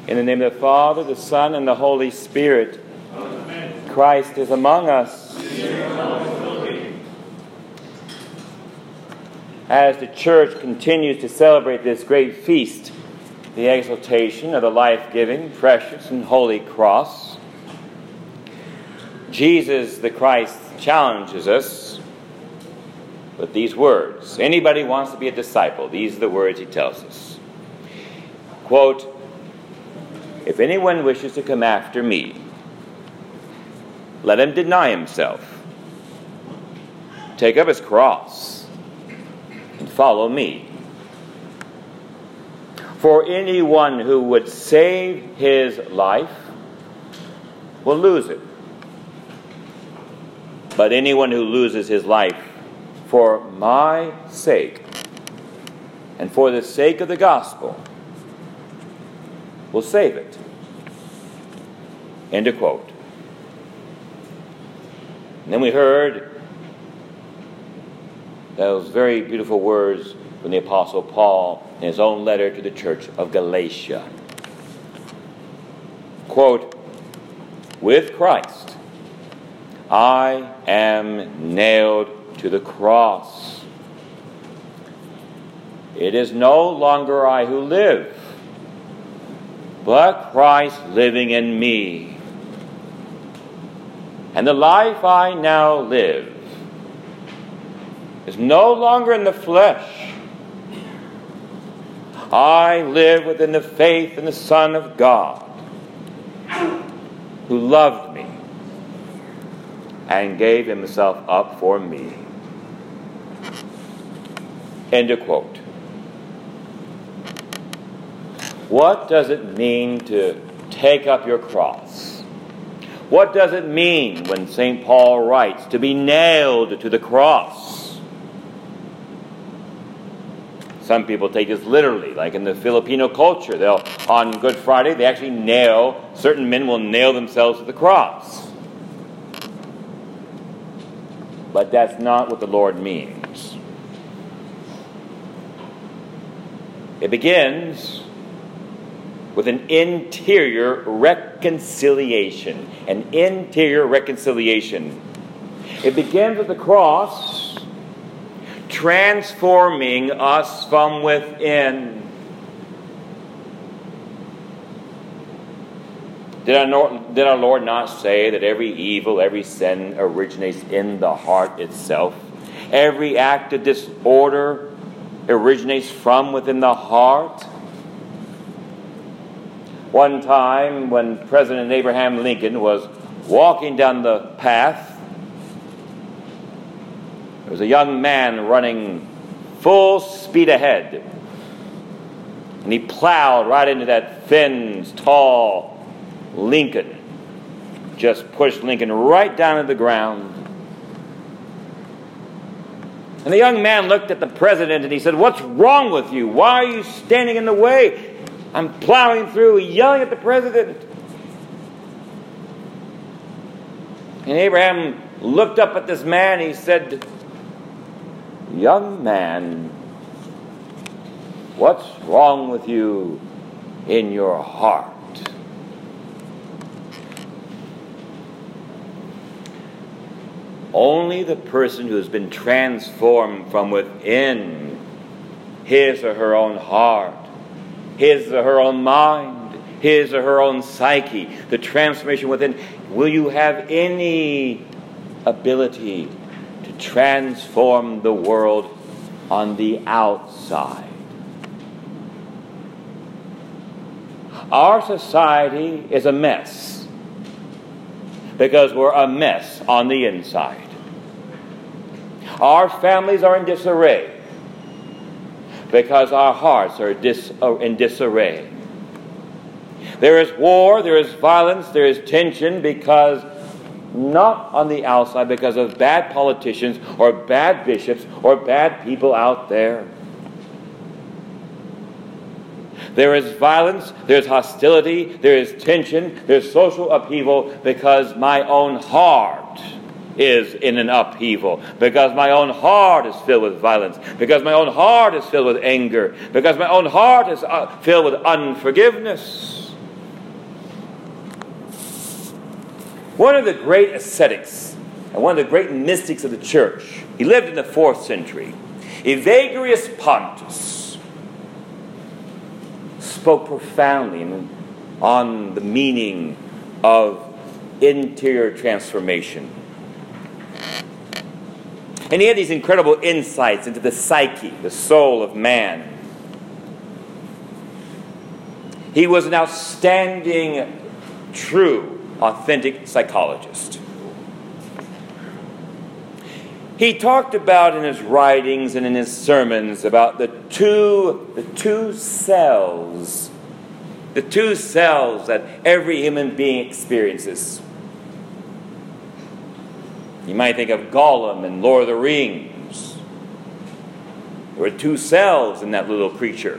In the name of the Father, the Son, and the Holy Spirit. Amen. Christ is among us. As the Church continues to celebrate this great feast, the exaltation of the life-giving, precious, and holy cross, Jesus the Christ challenges us with these words. Anybody wants to be a disciple, these are the words he tells us. Quote, "If anyone wishes to come after me, let him deny himself, take up his cross, and follow me. For anyone who would save his life will lose it. But anyone who loses his life for my sake and for the sake of the gospel will save it." End of quote. And then we heard those very beautiful words from the Apostle Paul in his own letter to the church of Galatia. Quote, "With Christ I am nailed to the cross. It is no longer I who live, but Christ living in me. And the life I now live is no longer in the flesh. I live within the faith in the Son of God, who loved me and gave himself up for me." End of quote. What does it mean to take up your cross? What does it mean when St. Paul writes to be nailed to the cross? Some people take this literally, like in the Filipino culture. On Good Friday, they actually certain men will nail themselves to the cross. But that's not what the Lord means. It begins with an interior reconciliation. An interior reconciliation. It begins with the cross transforming us from within. Did our Lord not say that every evil, every sin originates in the heart itself? Every act of disorder originates from within the heart. One time when President Abraham Lincoln was walking down the path, there was a young man running full speed ahead. And he plowed right into that thin, tall Lincoln. Just pushed Lincoln right down to the ground. And the young man looked at the president and he said, "What's wrong with you? Why are you standing in the way? I'm plowing through," yelling at the president. And Abraham looked up at this man and he said, "Young man, what's wrong with you in your heart?" Only the person who has been transformed from within his or her own heart, his or her own mind, his or her own psyche, the transformation within, will you have any ability to transform the world on the outside. Our society is a mess because we're a mess on the inside. Our families are in disarray because our hearts are in disarray. There is war, there is violence, there is tension because, not on the outside, because of bad politicians or bad bishops or bad people out there. There is violence, there's hostility, there is tension, there's social upheaval because my own heart is in an upheaval, because my own heart is filled with violence, because my own heart is filled with anger, because my own heart is filled with unforgiveness. One of the great ascetics and one of the great mystics of the church, he lived in the 4th century, Evagrius Pontus, spoke profoundly on the meaning of interior transformation. And he had these incredible insights into the psyche, the soul of man. He was an outstanding, true, authentic psychologist. He talked about in his writings and in his sermons about the two cells that every human being experiences. You might think of Gollum in Lord of the Rings. There were 2 cells in that little creature.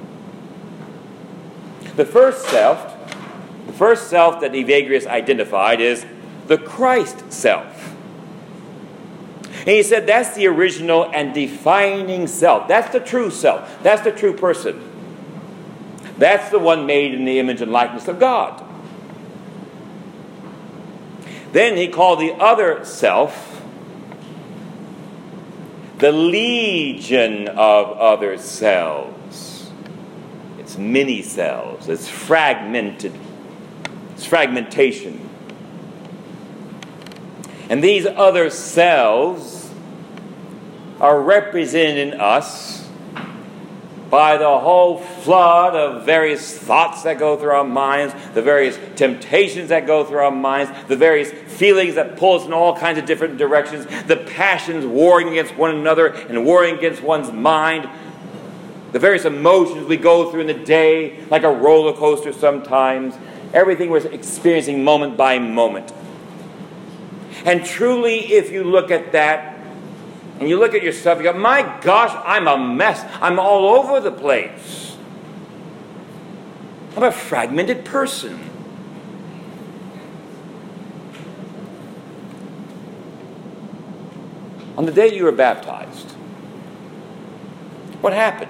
The first self that Evagrius identified is the Christ self. And he said that's the original and defining self. That's the true self. That's the true person. That's the one made in the image and likeness of God. Then he called the other self the legion of other cells. It's many cells. It's fragmented. It's fragmentation. And these other cells are represented in us by the whole flood of various thoughts that go through our minds, the various temptations that go through our minds, the various feelings that pull us in all kinds of different directions, the passions warring against one another and warring against one's mind, the various emotions we go through in the day, like a roller coaster sometimes, everything we're experiencing moment by moment. And truly, if you look at that, and you look at yourself, you go, my gosh, I'm a mess. I'm all over the place. I'm a fragmented person. On the day you were baptized, what happened?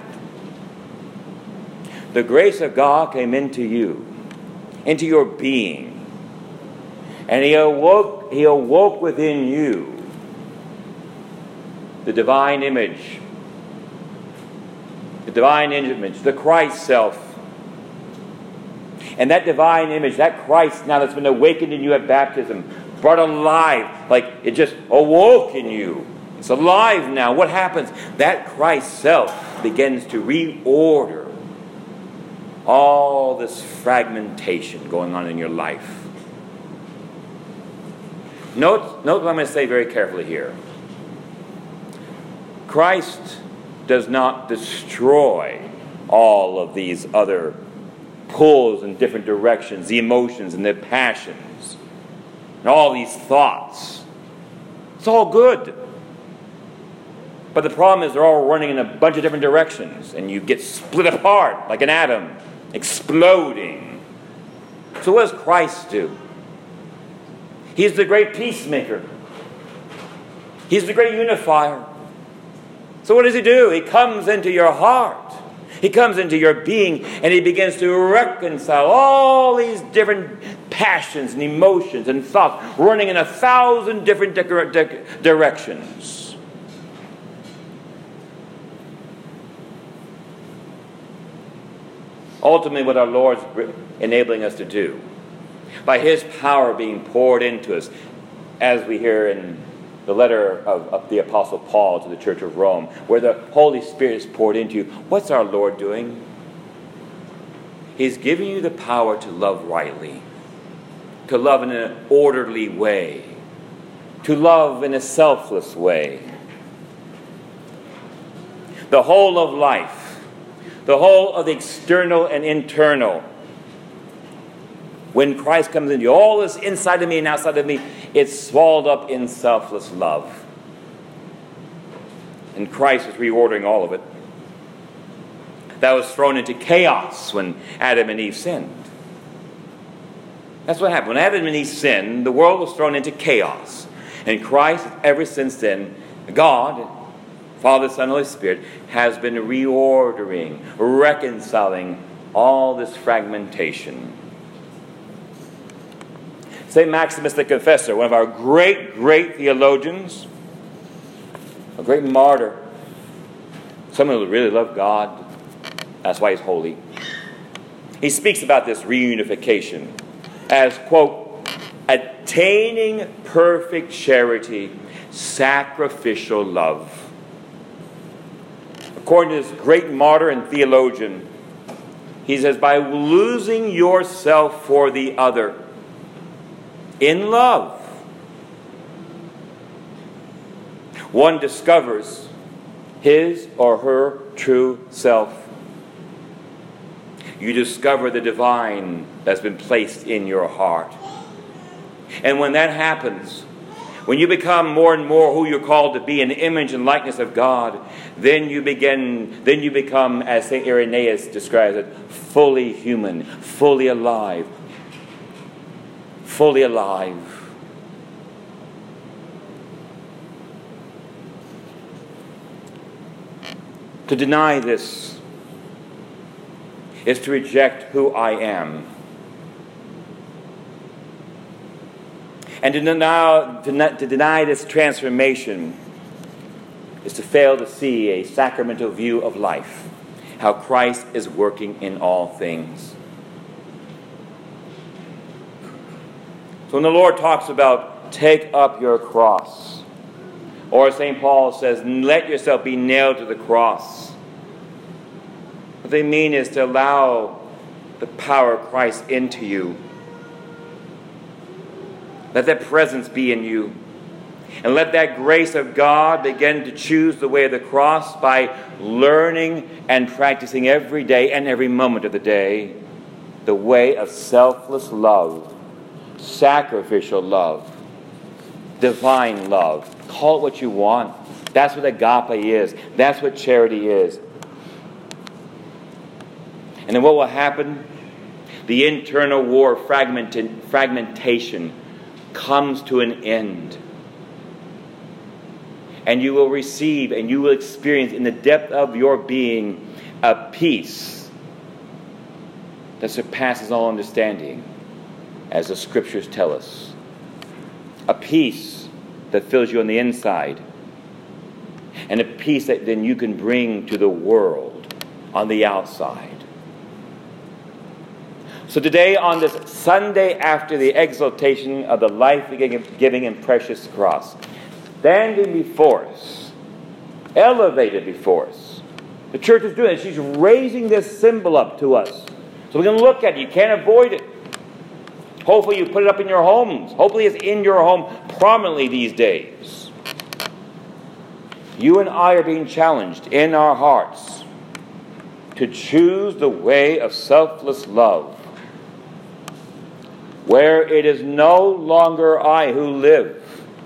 The grace of God came into you, into your being, and He awoke within you the divine image, the Christ self. And that divine image, that Christ now that's been awakened in you at baptism, brought alive, like it just awoke in you. It's alive now. What happens? That Christ self begins to reorder all this fragmentation going on in your life. Note what I'm going to say very carefully here. Christ does not destroy all of these other pulls in different directions, the emotions and the passions, and all these thoughts. It's all good. But the problem is they're all running in a bunch of different directions, and you get split apart like an atom, exploding. So what does Christ do? He's the great peacemaker. He's the great unifier. So what does He do? He comes into your heart. He comes into your being, and He begins to reconcile all these different passions and emotions and thoughts running in 1,000 different directions. Ultimately, what our Lord's enabling us to do, by His power being poured into us, as we hear in the letter of the Apostle Paul to the Church of Rome, where the Holy Spirit is poured into you, what's our Lord doing? He's giving you the power to love rightly, to love in an orderly way, to love in a selfless way. The whole of life, the whole of the external and internal, when Christ comes into you, all this inside of me and outside of me, it's swallowed up in selfless love. And Christ is reordering all of it. That was thrown into chaos when Adam and Eve sinned. That's what happened. When Adam and Eve sinned, the world was thrown into chaos. And Christ, ever since then, God, Father, Son, Holy Spirit, has been reordering, reconciling all this fragmentation. St. Maximus the Confessor, one of our great, great theologians, a great martyr, someone who really loved God. That's why he's holy. He speaks about this reunification as, quote, attaining perfect charity, sacrificial love. According to this great martyr and theologian, he says, by losing yourself for the other in love, one discovers his or her true self. You discover the divine that's been placed in your heart. And when that happens, when you become more and more who you're called to be, an image and likeness of God, then you become, as St. Irenaeus describes it, fully human, fully alive. Fully alive. To deny this is to reject who I am. And to deny this transformation is to fail to see a sacramental view of life, how Christ is working in all things. So when the Lord talks about take up your cross, or St. Paul says, let yourself be nailed to the cross, what they mean is to allow the power of Christ into you. Let that presence be in you. And let that grace of God begin to choose the way of the cross by learning and practicing every day and every moment of the day the way of selfless love, sacrificial love, divine love. Call it what you want. That's what agape is. That's what charity is. And then what will happen? The internal war of fragmentation comes to an end. And you will receive and you will experience in the depth of your being a peace that surpasses all understanding, as the Scriptures tell us. A peace that fills you on the inside, and a peace that then you can bring to the world on the outside. So today, on this Sunday after the exaltation of the life-giving and precious cross, standing before us, elevated before us, the church is doing it. She's raising this symbol up to us. So we can look at it. You can't avoid it. Hopefully you put it up in your homes. Hopefully it's in your home prominently these days. You and I are being challenged in our hearts to choose the way of selfless love, where it is no longer I who live,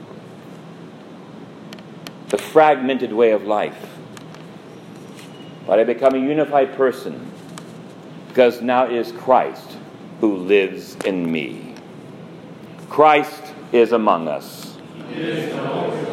the fragmented way of life, but I become a unified person, because now it is Christ who lives in me. Christ is among us. He is among us.